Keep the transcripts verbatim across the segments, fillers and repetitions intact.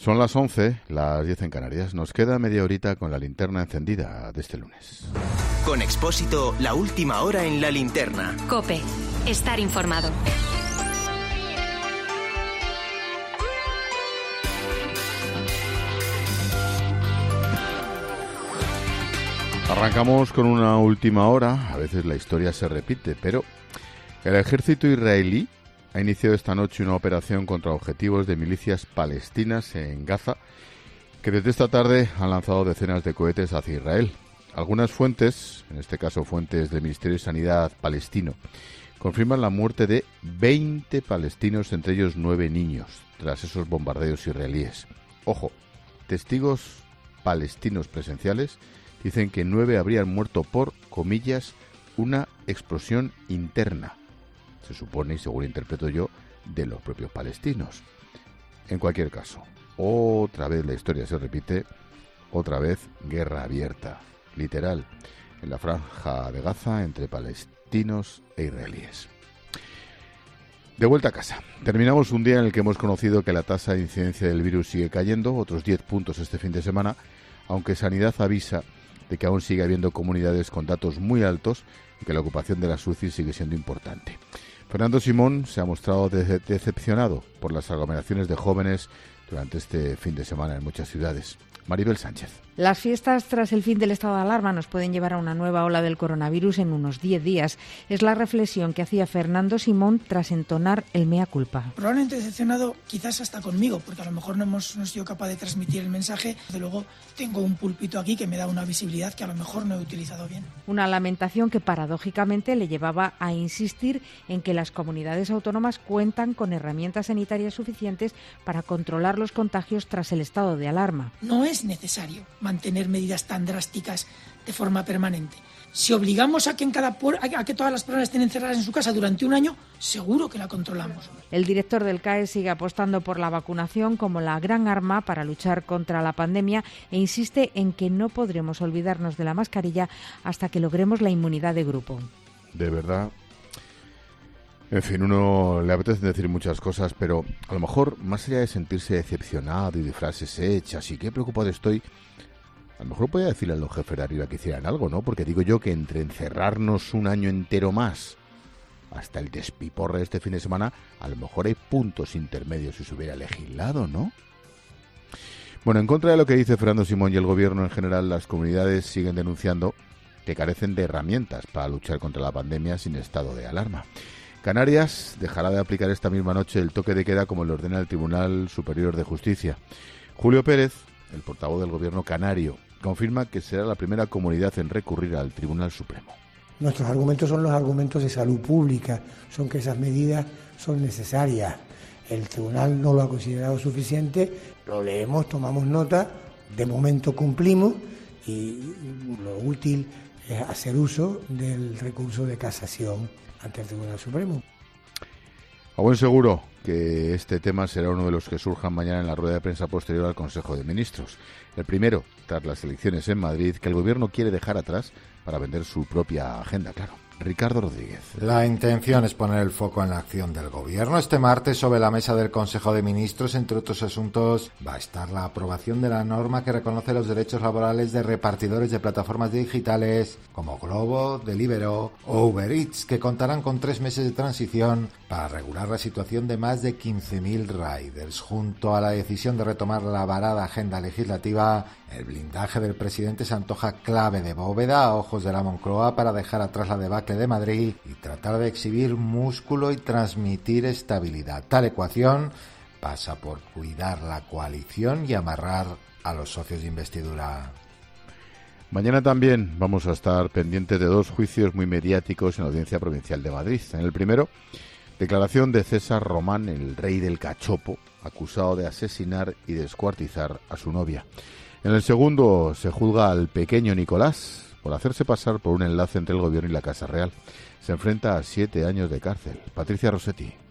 Son las once, las diez en Canarias. Nos queda media horita con la linterna encendida de este lunes. Con Expósito, la última hora en la linterna. COPE. Estar informado. Arrancamos con una última hora. A veces la historia se repite, pero el ejército israelí ha iniciado esta noche una operación contra objetivos de milicias palestinas en Gaza, que desde esta tarde han lanzado decenas de cohetes hacia Israel. Algunas fuentes, en este caso fuentes del Ministerio de Sanidad palestino, confirman la muerte de veinte palestinos, entre ellos nueve niños, tras esos bombardeos israelíes. Ojo, testigos palestinos presenciales dicen que nueve habrían muerto por, comillas, una explosión interna. Se supone, y según interpreto yo, de los propios palestinos. En cualquier caso, otra vez la historia se repite, otra vez guerra abierta, literal, en la franja de Gaza entre palestinos e israelíes. De vuelta a casa. Terminamos un día en el que hemos conocido que la tasa de incidencia del virus sigue cayendo, otros diez puntos este fin de semana, aunque Sanidad avisa de que aún sigue habiendo comunidades con datos muy altos y que la ocupación de las U C I sigue siendo importante. Fernando Simón se ha mostrado de- decepcionado por las aglomeraciones de jóvenes durante este fin de semana en muchas ciudades. Maribel Sánchez. Las fiestas tras el fin del estado de alarma nos pueden llevar a una nueva ola del coronavirus en unos diez días. Es la reflexión que hacía Fernando Simón tras entonar el mea culpa. Probablemente decepcionado quizás hasta conmigo, porque a lo mejor no hemos no he sido capaz de transmitir el mensaje. De luego tengo un púlpito aquí que me da una visibilidad que a lo mejor no he utilizado bien. Una lamentación que paradójicamente le llevaba a insistir en que las comunidades autónomas cuentan con herramientas sanitarias suficientes para controlar los contagios tras el estado de alarma. No es necesario mantener medidas tan drásticas de forma permanente. Si obligamos a que en cada puer- a que todas las personas estén encerradas en su casa durante un año, seguro que la controlamos. El director del C A E sigue apostando por la vacunación como la gran arma para luchar contra la pandemia e insiste en que no podremos olvidarnos de la mascarilla hasta que logremos la inmunidad de grupo. De verdad. En fin, uno le apetece decir muchas cosas, pero a lo mejor, más allá de sentirse decepcionado y de frases hechas y qué preocupado estoy, a lo mejor podía decirle a los jefes de arriba que hicieran algo, ¿no? Porque digo yo que entre encerrarnos un año entero más hasta el despiporre de este fin de semana, a lo mejor hay puntos intermedios si se hubiera legislado, ¿no? Bueno, en contra de lo que dice Fernando Simón y el gobierno en general, las comunidades siguen denunciando que carecen de herramientas para luchar contra la pandemia sin estado de alarma. Canarias dejará de aplicar esta misma noche el toque de queda como le ordena el Tribunal Superior de Justicia. Julio Pérez, el portavoz del gobierno canario, confirma que será la primera comunidad en recurrir al Tribunal Supremo. Nuestros argumentos son los argumentos de salud pública, son que esas medidas son necesarias. El tribunal no lo ha considerado suficiente, lo leemos, tomamos nota, de momento cumplimos y lo útil es hacer uso del recurso de casación ante el Tribunal Supremo. A buen seguro que este tema será uno de los que surjan mañana en la rueda de prensa posterior al Consejo de Ministros. El primero, tras las elecciones en Madrid, que el gobierno quiere dejar atrás para vender su propia agenda, claro. Ricardo Rodríguez. La intención es poner el foco en la acción del gobierno. Este martes, sobre la mesa del Consejo de Ministros, entre otros asuntos, va a estar la aprobación de la norma que reconoce los derechos laborales de repartidores de plataformas digitales como Glovo, Deliveroo o Uber Eats, que contarán con tres meses de transición para regular la situación de más de quince mil riders. Junto a la decisión de retomar la varada agenda legislativa, el blindaje del presidente se antoja clave de bóveda a ojos de la Moncloa para dejar atrás la debacle de Madrid y tratar de exhibir músculo y transmitir estabilidad. Tal ecuación pasa por cuidar la coalición y amarrar a los socios de investidura. Mañana también vamos a estar pendientes de dos juicios muy mediáticos en la Audiencia Provincial de Madrid. En el primero, declaración de César Román, el rey del cachopo, acusado de asesinar y descuartizar a su novia. En el segundo, se juzga al pequeño Nicolás por hacerse pasar por un enlace entre el gobierno y la Casa Real. Se enfrenta a siete años de cárcel. Patricia Rossetti.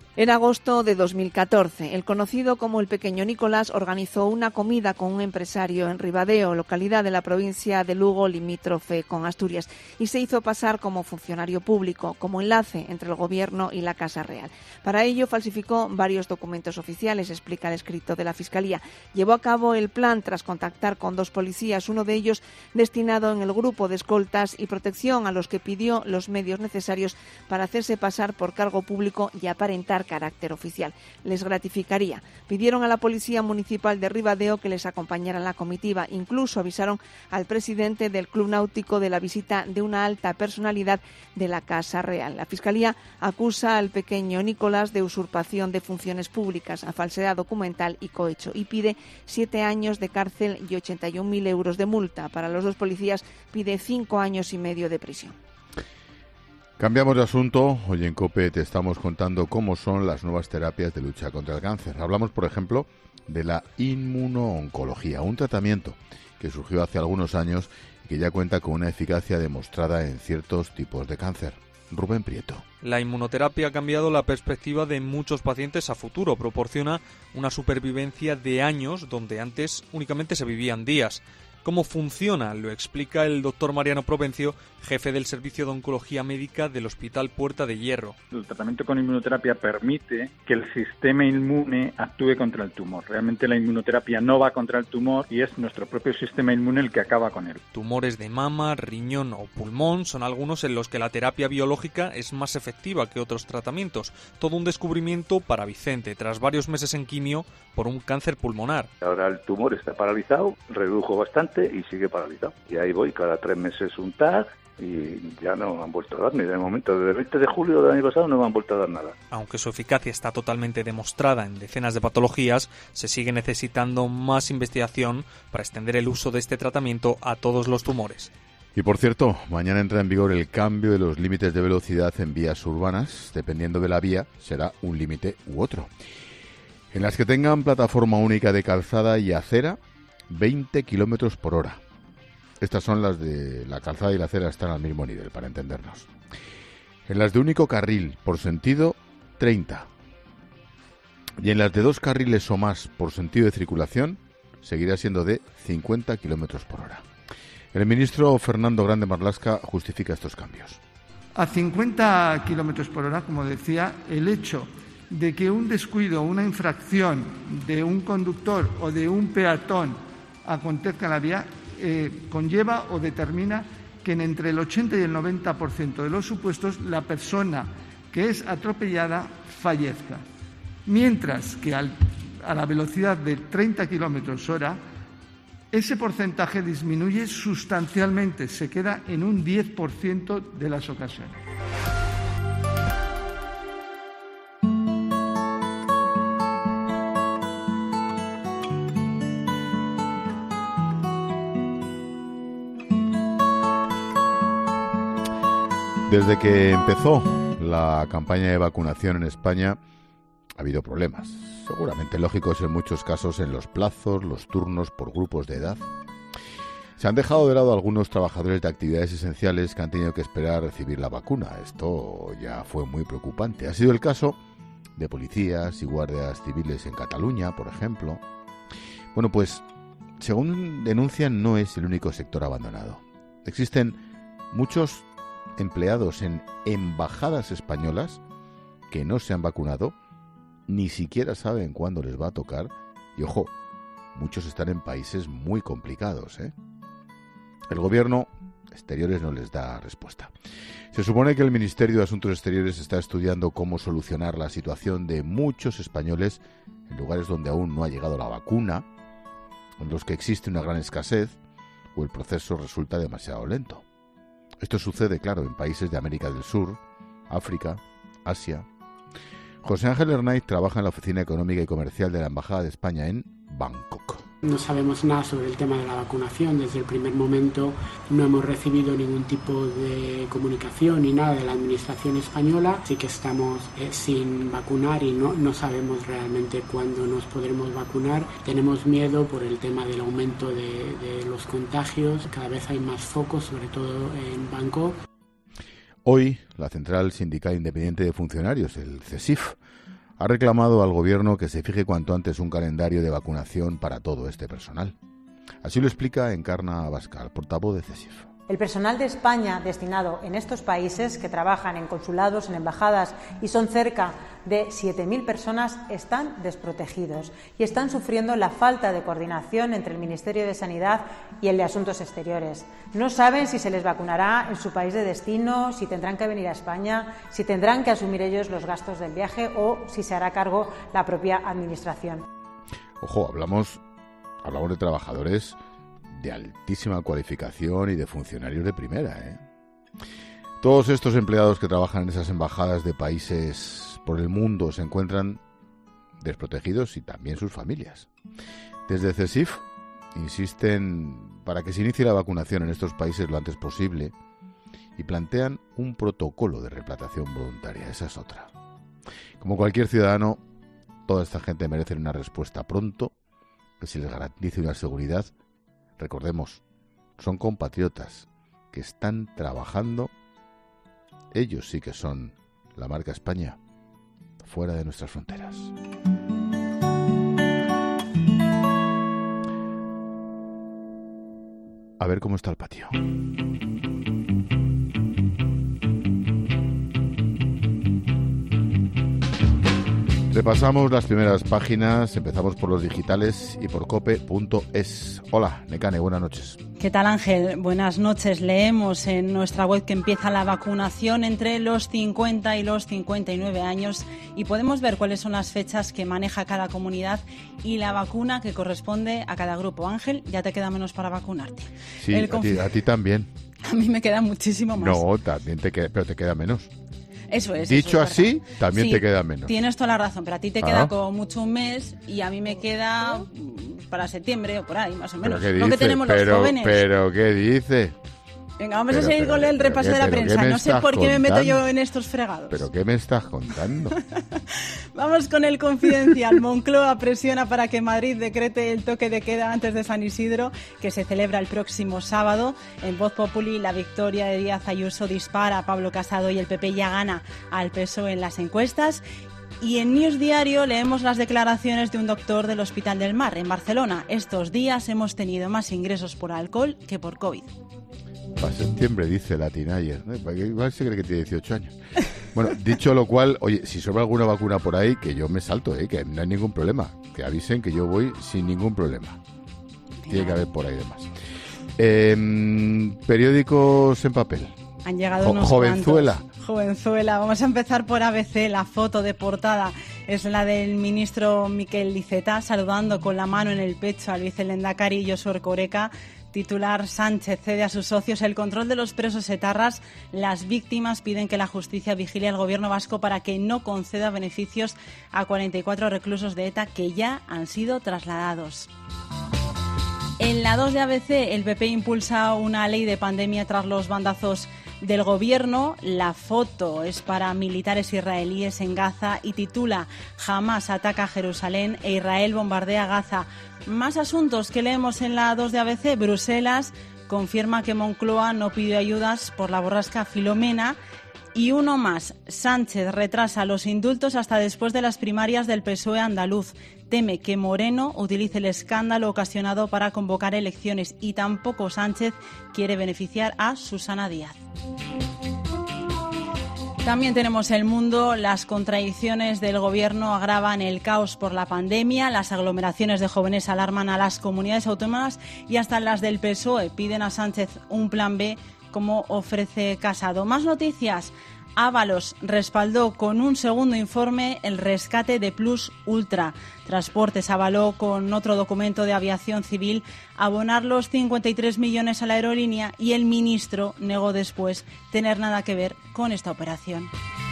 Era agosto de dos mil catorce. El conocido como el Pequeño Nicolás organizó una comida con un empresario en Ribadeo, localidad de la provincia de Lugo, limítrofe con Asturias, y se hizo pasar como funcionario público, como enlace entre el Gobierno y la Casa Real. Para ello falsificó varios documentos oficiales, explica el escrito de la Fiscalía. Llevó a cabo el plan tras contactar con dos policías, uno de ellos destinado en el grupo de escoltas y protección, a los que pidió los medios necesarios para hacerse pasar por cargo público y aparentar carácter oficial. Les gratificaría. Pidieron a la Policía Municipal de Ribadeo que les acompañara en la comitiva. Incluso avisaron al presidente del Club Náutico de la visita de una alta personalidad de la Casa Real. La Fiscalía acusa al Pequeño Nicolás de usurpación de funciones públicas, a falsedad documental y cohecho, y pide siete años de cárcel y ochenta y un mil euros de multa. Para los dos policías pide cinco años y medio de prisión. Cambiamos de asunto. Hoy en COPE te estamos contando cómo son las nuevas terapias de lucha contra el cáncer. Hablamos, por ejemplo, de la inmunooncología, un tratamiento que surgió hace algunos años y que ya cuenta con una eficacia demostrada en ciertos tipos de cáncer. Rubén Prieto. La inmunoterapia ha cambiado la perspectiva de muchos pacientes a futuro. Proporciona una supervivencia de años donde antes únicamente se vivían días. ¿Cómo funciona? Lo explica el doctor Mariano Provencio, jefe del Servicio de Oncología Médica del Hospital Puerta de Hierro. El tratamiento con inmunoterapia permite que el sistema inmune actúe contra el tumor. Realmente la inmunoterapia no va contra el tumor y es nuestro propio sistema inmune el que acaba con él. Tumores de mama, riñón o pulmón son algunos en los que la terapia biológica es más efectiva que otros tratamientos. Todo un descubrimiento para Vicente, tras varios meses en quimio por un cáncer pulmonar. Ahora el tumor está paralizado, redujo bastante y sigue paralizado. Y ahí voy, cada tres meses un T A C y ya no han vuelto a darme. De momento, desde el veinte de julio del año pasado no me han vuelto a dar nada. Aunque su eficacia está totalmente demostrada en decenas de patologías, se sigue necesitando más investigación para extender el uso de este tratamiento a todos los tumores. Y por cierto, mañana entra en vigor el cambio de los límites de velocidad en vías urbanas. Dependiendo de la vía, será un límite u otro. En las que tengan plataforma única de calzada y acera, veinte kilómetros por hora. Estas son las de la calzada y la acera, están al mismo nivel, para entendernos. En las de único carril por sentido, treinta. Y en las de dos carriles o más por sentido de circulación, seguirá siendo de cincuenta kilómetros por hora. El ministro Fernando Grande Marlaska justifica estos cambios. A cincuenta kilómetros por hora, como decía, el hecho de que un descuido, una infracción de un conductor o de un peatón acontezca en la vía, eh, conlleva o determina que en entre el ochenta y el noventa por ciento de los supuestos la persona que es atropellada fallezca. Mientras que al, a la velocidad de treinta kilómetros hora, ese porcentaje disminuye sustancialmente, se queda en un diez por ciento de las ocasiones. Desde que empezó la campaña de vacunación en España ha habido problemas, seguramente lógicos en muchos casos en los plazos, los turnos por grupos de edad. Se han dejado de lado algunos trabajadores de actividades esenciales que han tenido que esperar a recibir la vacuna. Esto ya fue muy preocupante. Ha sido el caso de policías y guardias civiles en Cataluña, por ejemplo. Bueno, pues, según denuncian, no es el único sector abandonado. Existen muchos empleados en embajadas españolas que no se han vacunado, ni siquiera saben cuándo les va a tocar, y ojo, muchos están en países muy complicados, ¿eh? El gobierno exteriores no les da respuesta. Se supone que el Ministerio de Asuntos Exteriores está estudiando cómo solucionar la situación de muchos españoles en lugares donde aún no ha llegado la vacuna, en los que existe una gran escasez o el proceso resulta demasiado lento. Esto sucede, claro, en países de América del Sur, África, Asia. José Ángel Hernáiz trabaja en la Oficina Económica y Comercial de la Embajada de España en Bangkok. No sabemos nada sobre el tema de la vacunación. Desde el primer momento no hemos recibido ningún tipo de comunicación ni nada de la administración española. Así que estamos eh, sin vacunar y no, no sabemos realmente cuándo nos podremos vacunar. Tenemos miedo por el tema del aumento de, de los contagios. Cada vez hay más focos, sobre todo en Bangkok. Hoy, la Central Sindical Independiente de Funcionarios, el CESIF, ha reclamado al gobierno que se fije cuanto antes un calendario de vacunación para todo este personal. Así lo explica Encarna Abascal, portavoz de CESIF. El personal de España destinado en estos países, que trabajan en consulados, en embajadas, y son cerca de siete mil personas, están desprotegidos y están sufriendo la falta de coordinación entre el Ministerio de Sanidad y el de Asuntos Exteriores. No saben si se les vacunará en su país de destino, si tendrán que venir a España, si tendrán que asumir ellos los gastos del viaje o si se hará cargo la propia Administración. Ojo, hablamos, hablamos de trabajadores de altísima cualificación y de funcionarios de primera, ¿eh? Todos estos empleados que trabajan en esas embajadas de países por el mundo se encuentran desprotegidos y también sus familias. Desde CESIF insisten para que se inicie la vacunación en estos países lo antes posible y plantean un protocolo de reimplantación voluntaria. Esa es otra. Como cualquier ciudadano, toda esta gente merece una respuesta pronto, que se les garantice una seguridad. Recordemos, son compatriotas que están trabajando. Ellos sí que son la marca España fuera de nuestras fronteras. A ver cómo está el patio. Repasamos las primeras páginas, empezamos por los digitales y por cope punto es. Hola, Nekane, buenas noches. ¿Qué tal, Ángel? Buenas noches. Leemos en nuestra web que empieza la vacunación entre los cincuenta y los cincuenta y nueve años y podemos ver cuáles son las fechas que maneja cada comunidad y la vacuna que corresponde a cada grupo. Ángel, ya te queda menos para vacunarte. Sí, a, conf... ti, a ti también. A mí me queda muchísimo más. No, también te queda, pero te queda menos. Eso es. Dicho eso es así, también sí, te queda menos. Tienes toda la razón, pero a ti te queda ah. como mucho un mes y a mí me queda para septiembre o por ahí, más o menos. ¿Pero qué Lo dice? que tenemos pero, los jóvenes. ¿Pero qué dice? Venga, vamos pero, a seguir pero, con el pero, repaso pero, de la pero, prensa. No sé por qué contando? me meto yo en estos fregados. ¿Pero qué me estás contando? Vamos con el Confidencial. Moncloa presiona para que Madrid decrete el toque de queda antes de San Isidro, que se celebra el próximo sábado. En Voz Populi, la victoria de Díaz Ayuso dispara a Pablo Casado y el P P ya gana al P S O E en las encuestas. Y en News Diario leemos las declaraciones de un doctor del Hospital del Mar, en Barcelona. Estos días hemos tenido más ingresos por alcohol que por COVID. Para septiembre, dice la Tinayer, ¿no? Igual se cree que tiene dieciocho años. Bueno, dicho lo cual, oye, si sobra alguna vacuna por ahí, que yo me salto, ¿eh? Que no hay ningún problema. Que avisen que yo voy sin ningún problema. Tiene que haber por ahí demás. Eh, periódicos en papel. Han llegado jo- unos Jovenzuela. cuantos. Jovenzuela. Vamos a empezar por A B C. La foto de portada es la del ministro Miquel Iceta saludando con la mano en el pecho al vicelehendakari Josu Erkoreka. Titular: Sánchez cede a sus socios el control de los presos etarras. Las víctimas piden que la justicia vigile al gobierno vasco para que no conceda beneficios a cuarenta y cuatro reclusos de ETA que ya han sido trasladados. En la dos de A B C, el P P impulsa una ley de pandemia tras los bandazos del gobierno. La foto es para militares israelíes en Gaza y titula: Hamás ataca Jerusalén e Israel bombardea Gaza. Más asuntos que leemos en la dos de A B C. Bruselas confirma que Moncloa no pidió ayudas por la borrasca Filomena. Y uno más, Sánchez retrasa los indultos hasta después de las primarias del P S O E andaluz. Teme que Moreno utilice el escándalo ocasionado para convocar elecciones y tampoco Sánchez quiere beneficiar a Susana Díaz. También tenemos El Mundo. Las contradicciones del gobierno agravan el caos por la pandemia. Las aglomeraciones de jóvenes alarman a las comunidades autónomas y hasta las del P S O E piden a Sánchez un plan B como ofrece Casado. Más noticias. Ábalos respaldó con un segundo informe el rescate de Plus Ultra. Transportes avaló con otro documento de aviación civil abonar los cincuenta y tres millones a la aerolínea y el ministro negó después tener nada que ver con esta operación.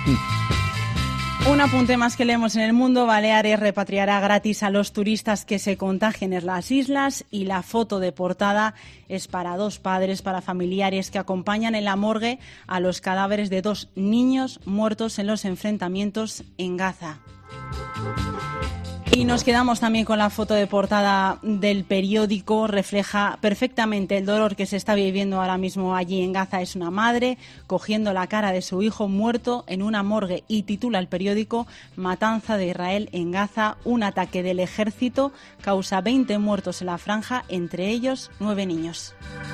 Un apunte más que leemos en El Mundo. Baleares repatriará gratis a los turistas que se contagien en las islas y la foto de portada es para dos padres, para familiares que acompañan en la morgue a los cadáveres de dos niños muertos en los enfrentamientos en Gaza. Y nos quedamos también con la foto de portada del periódico. Refleja perfectamente el dolor que se está viviendo ahora mismo allí en Gaza. Es una madre cogiendo la cara de su hijo muerto en una morgue y titula el periódico: Matanza de Israel en Gaza, un ataque del ejército causa veinte muertos en la franja, entre ellos nueve niños.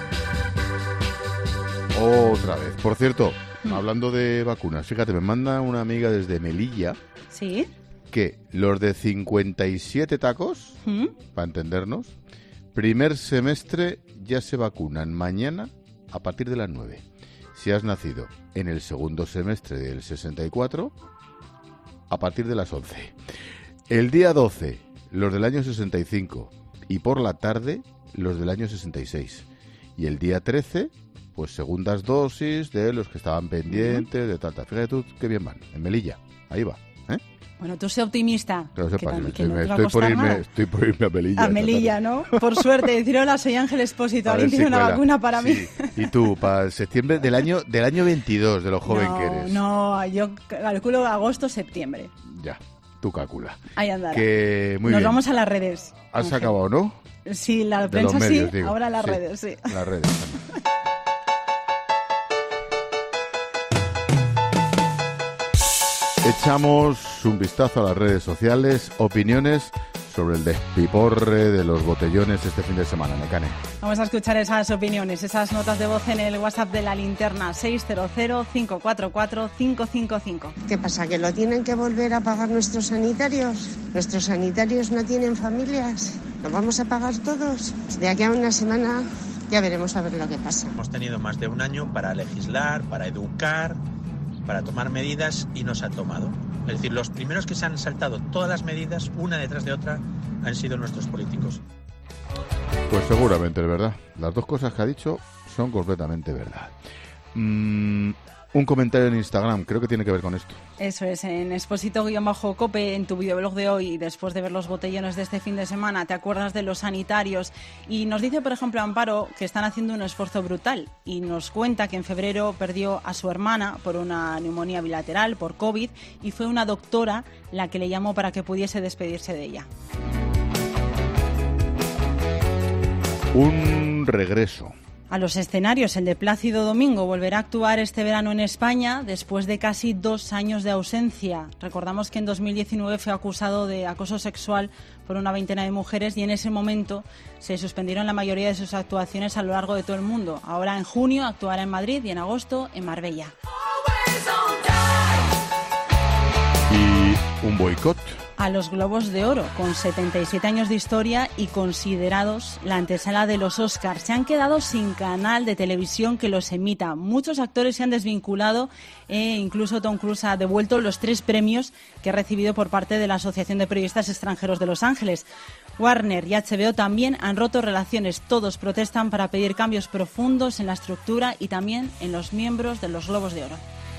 Otra vez. Por cierto, mm. hablando de vacunas, fíjate, me manda una amiga desde Melilla. Sí. Que los de cincuenta y siete tacos, ¿Mm? para entendernos, primer semestre ya se vacunan mañana a partir de las nueve. Si has nacido en el segundo semestre del sesenta y cuatro, a partir de las once. El día doce, los del año sesenta y cinco, y por la tarde, los del año sesenta y seis. Y el día trece, pues segundas dosis de los que estaban pendientes, de tal, tal. Fíjate tú qué bien van, en Melilla, ahí va, ¿eh? Bueno, tú sé optimista. Que lo sepas, que, que que no estoy, por irme, estoy por irme a Melilla. A Melilla, ¿no? Por suerte, decir hola, soy Ángel Expósito, alguien tiene una vacuna para sí. mí. Y tú, para septiembre del año del año veintidós, de lo joven no, que eres. No, yo calculo agosto, septiembre. Ya, tú calcula. Ahí andará. Que muy Nos bien. vamos a las redes. ¿Has Ángel. acabado, no? Sí, la de prensa medios, sí, digo. ahora las sí, redes, sí. Las redes también. Echamos un vistazo a las redes sociales, opiniones sobre el despiporre de los botellones este fin de semana, Mecane. Vamos a escuchar esas opiniones, esas notas de voz en el WhatsApp de La Linterna, seis cero cero, cinco cuatro cuatro, cinco cinco cinco. ¿Qué pasa, que lo tienen que volver a pagar nuestros sanitarios? ¿Nuestros sanitarios no tienen familias? ¿Lo vamos a pagar todos? De aquí a una semana ya veremos a ver lo que pasa. Hemos tenido más de un año para legislar, para educar, para tomar medidas y no se han tomado. Es decir, los primeros que se han saltado todas las medidas, una detrás de otra, han sido nuestros políticos. Pues seguramente es verdad. Las dos cosas que ha dicho son completamente verdad. Mm, un comentario en Instagram, creo que tiene que ver con esto. Eso es, en Expósito-Cope, en tu videoblog de hoy, después de ver los botellones de este fin de semana, te acuerdas de los sanitarios. Y nos dice, por ejemplo, Amparo, que están haciendo un esfuerzo brutal. Y nos cuenta que en febrero perdió a su hermana por una neumonía bilateral, por COVID, y fue una doctora la que le llamó para que pudiese despedirse de ella. Un regreso a los escenarios. El de Plácido Domingo volverá a actuar este verano en España después de casi dos años de ausencia. Recordamos que en dos mil diecinueve fue acusado de acoso sexual por una veintena de mujeres y en ese momento se suspendieron la mayoría de sus actuaciones a lo largo de todo el mundo. Ahora en junio actuará en Madrid y en agosto en Marbella. Y un boicot a los Globos de Oro, con setenta y siete años de historia y considerados la antesala de los Oscars. Se han quedado sin canal de televisión que los emita. Muchos actores se han desvinculado e incluso Tom Cruise ha devuelto los tres premios que ha recibido por parte de la Asociación de Periodistas Extranjeros de Los Ángeles. Warner y H B O también han roto relaciones. Todos protestan para pedir cambios profundos en la estructura y también en los miembros de los Globos de Oro.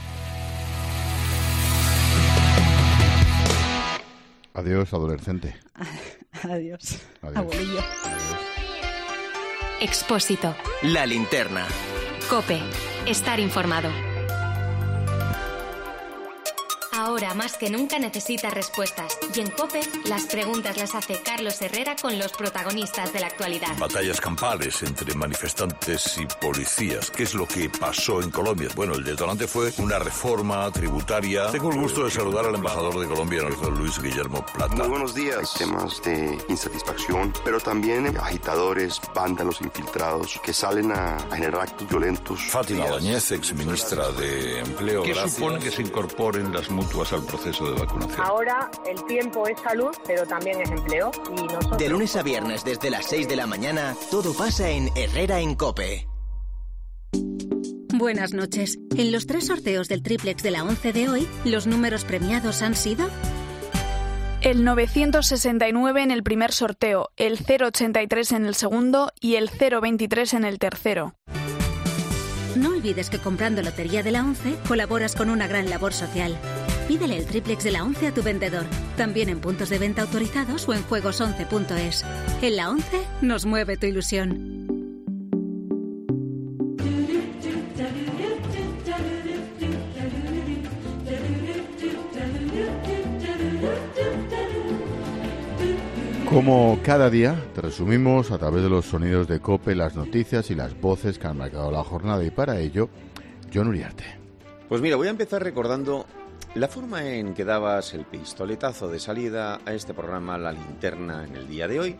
Adiós, adolescente. Adiós, Adiós. abuelillo. Expósito. La Linterna. COPE. Estar informado. Ahora más que nunca necesitas respuestas. Y en COPE las preguntas las hace Carlos Herrera con los protagonistas de la actualidad. Batallas campales entre manifestantes y policías. ¿Qué es lo que pasó en Colombia? Bueno, el detonante fue una reforma tributaria. Tengo el gusto de saludar al embajador de Colombia, Luis Guillermo Plata. Muy buenos días. Hay temas de insatisfacción, pero también agitadores, vándalos infiltrados que salen a, a generar actos violentos. Fátima Báñez, exministra de Empleo. ¿Qué gracias. supone que se incorporen las mutuas al proceso de vacunación? Ahora el tiempo es salud, pero también es empleo. Y nosotros... De lunes a viernes desde las seis de la mañana, todo pasa en Herrera en COPE. Buenas noches. En los tres sorteos del triplex de la once de hoy, ¿los números premiados han sido? El novecientos sesenta y nueve en el primer sorteo, el cero ochenta y tres en el segundo y el cero veintitrés en el tercero. No olvides que comprando Lotería de la once colaboras con una gran labor social. Pídele el triplex de la once a tu vendedor, también en puntos de venta autorizados o en juegos once punto es. En la once nos mueve tu ilusión. Como cada día, te resumimos a través de los sonidos de COPE las noticias y las voces que han marcado la jornada, y para ello, Jon Uriarte. Pues mira, voy a empezar recordando la forma en que dabas el pistoletazo de salida a este programa La Linterna en el día de hoy.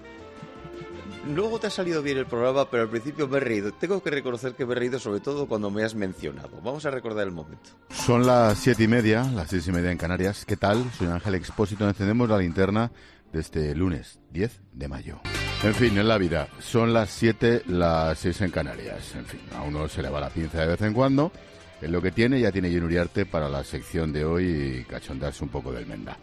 Luego te ha salido bien el programa, pero al principio me he reído. Tengo que reconocer que me he reído sobre todo cuando me has mencionado. Vamos a recordar el momento. Son las siete y media, las seis y media en Canarias. ¿Qué tal? Soy Ángel Expósito. Encendemos la linterna de este lunes diez de mayo. En fin, en la vida, son las siete, las seis en Canarias. En fin, a uno se le va la pinza de vez en cuando. Es lo que tiene, ya tiene Jon Uriarte para la sección de hoy y cachondearse un poco del Menda.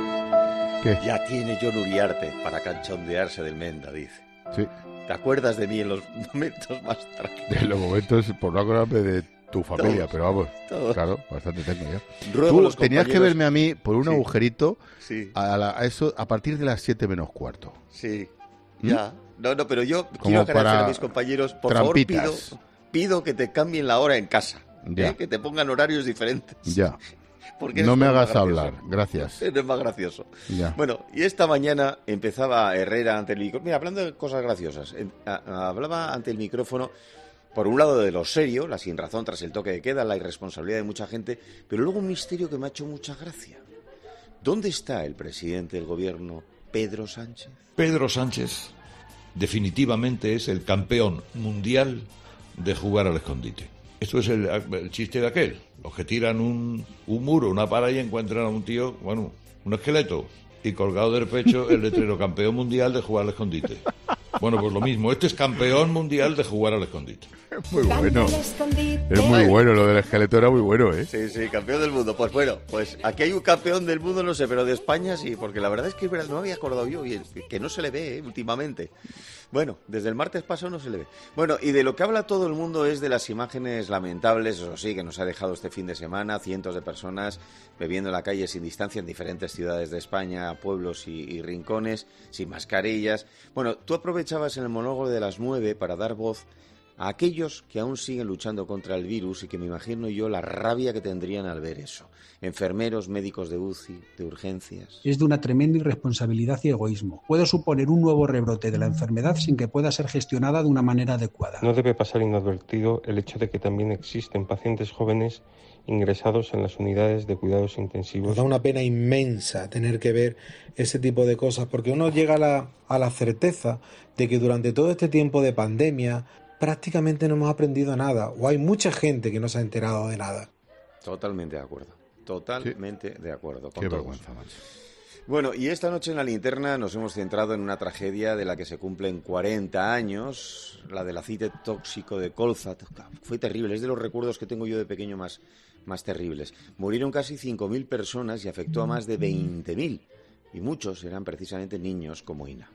¿Qué? Ya tiene Jon Uriarte para cachondearse del Menda, dice. Sí. ¿Te acuerdas de mí en los momentos más trágicos? De los momentos, por no acordarme de tu familia, Todos, pero vamos, todos. claro, bastante tengo ya. Ruego Tú los tenías compañeros... que verme a mí por un Sí. agujerito Sí. a, la- a eso a partir de las siete menos cuarto. Sí, ¿Mm? ya. No, no, pero yo Como quiero agradecer para a mis compañeros, por trampitas. favor, pido, pido que te cambien la hora en casa, Ya. ¿eh? Que te pongan horarios diferentes. Ya. Porque No esto me es más hagas gracioso. hablar, gracias. Es más gracioso. Ya. Bueno, y esta mañana empezaba Herrera ante el micrófono. Mira, hablando de cosas graciosas, en- a- a- hablaba ante el micrófono, por un lado de lo serio, la sinrazón tras el toque de queda, la irresponsabilidad de mucha gente, pero luego un misterio que me ha hecho mucha gracia. ¿Dónde está el presidente del gobierno, Pedro Sánchez? Pedro Sánchez definitivamente es el campeón mundial de jugar al escondite. Esto es el, el chiste de aquel. Los que tiran un, un muro, una pared y encuentran a un tío, bueno, un esqueleto, y colgado del pecho el letrero campeón mundial de jugar al escondite. Bueno, pues lo mismo, este es campeón mundial de jugar al escondite. Muy bueno. Es muy bueno, lo del esqueleto era muy bueno, ¿eh? Sí, sí, campeón del mundo. Pues bueno, pues aquí hay un campeón del mundo, no sé, pero de España sí, porque la verdad es que es verdad, no me había acordado yo, y es que no se le ve, ¿eh? Últimamente. Bueno, desde el martes pasado no se le ve. Bueno, y de lo que habla todo el mundo es de las imágenes lamentables, eso sí, que nos ha dejado este fin de semana, cientos de personas bebiendo en la calle sin distancia en diferentes ciudades de España, pueblos y, y rincones, sin mascarillas. Bueno, tú aprovechabas en el monólogo de las nueve para dar voz a aquellos que aún siguen luchando contra el virus y que me imagino yo la rabia que tendrían al ver eso. Enfermeros, médicos de U C I, de urgencias. Es de una tremenda irresponsabilidad y egoísmo. Puede suponer un nuevo rebrote de la enfermedad sin que pueda ser gestionada de una manera adecuada. No debe pasar inadvertido el hecho de que también existen pacientes jóvenes ingresados en las unidades de cuidados intensivos. Nos da una pena inmensa tener que ver ese tipo de cosas, porque uno llega a la, a la certeza de que durante todo este tiempo de pandemia prácticamente no hemos aprendido nada, o hay mucha gente que no se ha enterado de nada. Totalmente de acuerdo, totalmente sí. de acuerdo con Qué todos. vergüenza, macho. Bueno, y esta noche en La Linterna nos hemos centrado en una tragedia de la que se cumplen cuarenta años, la del aceite tóxico de colza. Fue terrible, es de los recuerdos que tengo yo de pequeño más, más terribles. Murieron casi cinco mil personas y afectó a más de veinte mil, y muchos eran precisamente niños como Ina.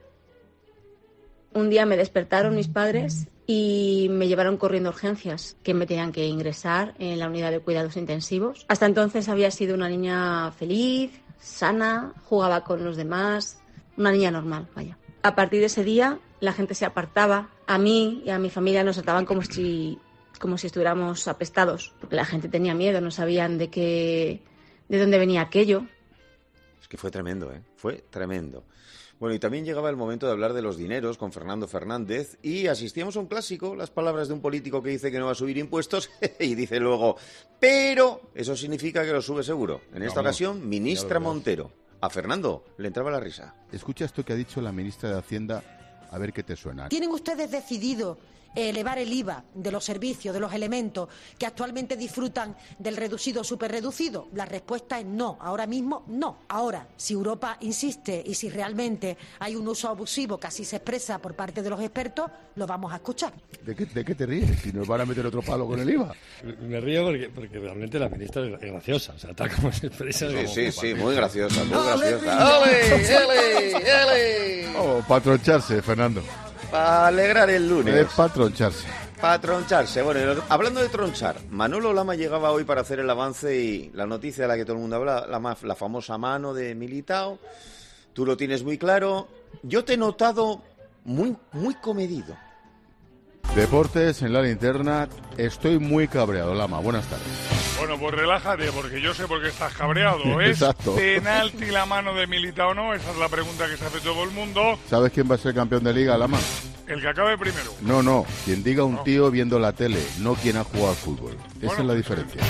Un día me despertaron mis padres y me llevaron corriendo a urgencias, que me tenían que ingresar en la unidad de cuidados intensivos. Hasta entonces había sido una niña feliz, sana, jugaba con los demás, una niña normal, vaya. A partir de ese día la gente se apartaba, a mí y a mi familia nos trataban como si, como si estuviéramos apestados, porque la gente tenía miedo, no sabían de qué, de dónde venía aquello. Es que fue tremendo, ¿eh? Fue tremendo. Bueno, y también llegaba el momento de hablar de los dineros con Fernando Fernández y asistíamos a un clásico, las palabras de un político que dice que no va a subir impuestos y dice luego, pero eso significa que lo sube seguro. En esta Vamos, ocasión, ministra Montero. A Fernando le entraba la risa. Escucha esto que ha dicho la ministra de Hacienda, a ver qué te suena. ¿Tienen ustedes decidido elevar el I V A de los servicios, de los elementos que actualmente disfrutan del reducido o superreducido? La respuesta es no, ahora mismo no. Ahora, si Europa insiste y si realmente hay un uso abusivo que así se expresa por parte de los expertos, lo vamos a escuchar. ¿De qué, de qué te ríes? Si nos van a meter otro palo con el I V A. Me río porque, porque realmente la ministra es graciosa, o sea, tal como se expresa. Sí, como, sí, como sí, muy graciosa, muy graciosa. ¡Ole, ole, ole! Oh, para troncharse, Fernando. Para alegrar el lunes. Es para troncharse. Para troncharse. Bueno, hablando de tronchar, Manolo Lama llegaba hoy para hacer el avance y la noticia de la que todo el mundo habla, la, la famosa mano de Militao. Tú lo tienes muy claro. Yo te he notado muy, muy comedido. Deportes en La Linterna. Estoy muy cabreado, Lama. Buenas tardes. Bueno, pues relájate, porque yo sé por qué estás cabreado. ¿Es Exacto. penalti la mano de Militao o no? Esa es la pregunta que se hace todo el mundo. ¿Sabes quién va a ser campeón de Liga, Lama? El que acabe primero. No, no, quien diga un No. tío viendo la tele, no quien ha jugado al fútbol. Esa Bueno, es la diferencia.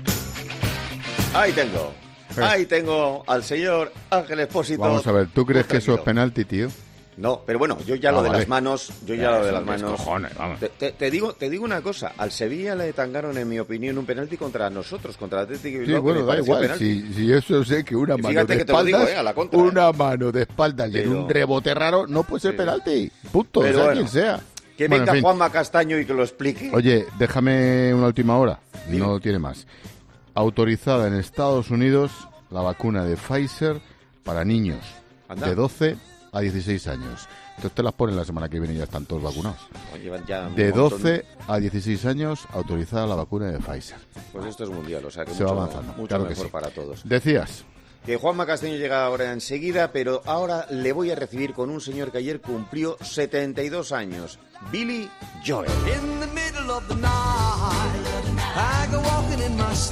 Ahí tengo. Ahí tengo al señor Ángel Expósito. Vamos a ver, ¿tú crees que eso es Tranquilo. penalti, tío? No, pero bueno, yo ya Ah, lo de vale. las manos, yo ya Ya, lo de eso las que es manos. cojones, vamos. Te, te- te digo, te digo una cosa, al Sevilla le tangaron, en mi opinión, un penalti contra nosotros, contra el Atlético de Sí, Bilbao, que bueno, me da pareció igual. penalti. Si, si eso sé que una Y mano fíjate de que te lo digo, espaldas, eh, a la contra, una mano de espaldas y en Pero- un rebote raro no puede ser Sí. penalti. Punto, Pero sea bueno, quien sea. Que Bueno, venga en fin. Juanma Castaño y que lo explique. Oye, déjame una última hora. Dime. No tiene más. Autorizada en Estados Unidos la vacuna de Pfizer para niños Anda. de doce a dieciséis años. Entonces te las ponen la semana que viene y ya están todos vacunados. Pues llevan ya un De montón. doce a dieciséis años autorizada la vacuna de Pfizer. Pues esto es mundial, o sea que Se mucho, va avanzando, mucho claro que mejor sí. para todos. Decías. Que Juanma Castaño llega ahora enseguida, pero ahora le voy a recibir con un señor que ayer cumplió setenta y dos años, Billy Joel. In the middle of the night, I go walking in my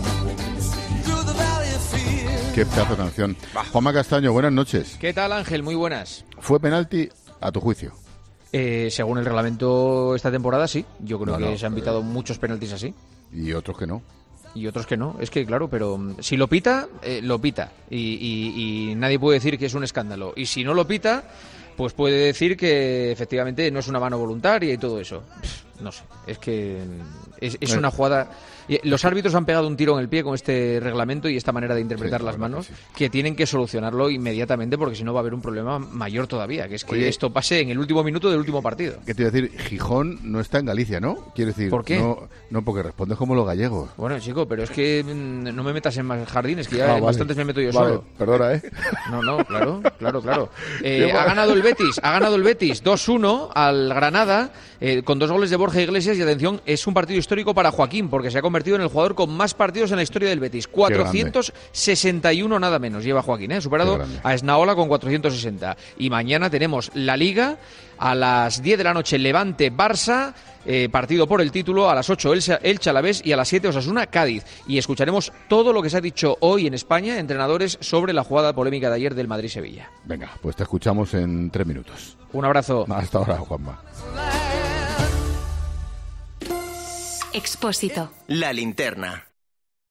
sleep through the valley of fear. Qué pedazo de canción. Juanma Castaño, buenas noches. ¿Qué tal, Ángel? Muy buenas. ¿Fue penalti a tu juicio? Eh, según el reglamento esta temporada, sí. Yo creo Bueno, que se han pitado muchos penaltis así. Y otros que no. Y otros que no. Es que, claro, pero mm, si lo pita, eh, lo pita. Y, y- y nadie puede decir que es un escándalo. Y si no lo pita, pues puede decir que efectivamente no es una mano voluntaria y todo eso. Pff, no sé. Es que mm, es, es Eh. una jugada... y Los árbitros han pegado un tiro en el pie con este reglamento y esta manera de interpretar Sí, la las verdad manos que que, tienen que solucionarlo inmediatamente porque si no va a haber un problema mayor todavía, que es que Oye. esto pase en el último minuto del último partido. ¿Qué te iba a decir? Gijón no está en Galicia, ¿no? Quiero decir, ¿Por qué? No, no porque respondes como los gallegos. Bueno, chico, pero es que mm, no me metas en más jardines, que ya Ah, en vale. bastantes me meto yo Vale, solo. perdona, ¿eh? No, no, claro, claro, claro. Eh, Qué ha mal. ganado el Betis, ha ganado el Betis dos uno al Granada eh, con dos goles de Borja Iglesias y atención, es un partido histórico para Joaquín porque se ha convertido en el jugador con más partidos en la historia del Betis. cuatrocientos sesenta y uno nada menos lleva Joaquín, ¿eh? Ha superado Qué grande. a Esnaola con cuatrocientos sesenta. Y mañana tenemos la Liga a las diez de la noche Levante-Barça, eh, partido por el título, a las ocho Elche, Elche Alavés y a las siete Osasuna-Cádiz. Y escucharemos todo lo que se ha dicho hoy en España, entrenadores, sobre la jugada polémica de ayer del Madrid-Sevilla. Venga, pues te escuchamos en tres minutos. Un abrazo. Hasta ahora, Juanma. Expósito. La linterna.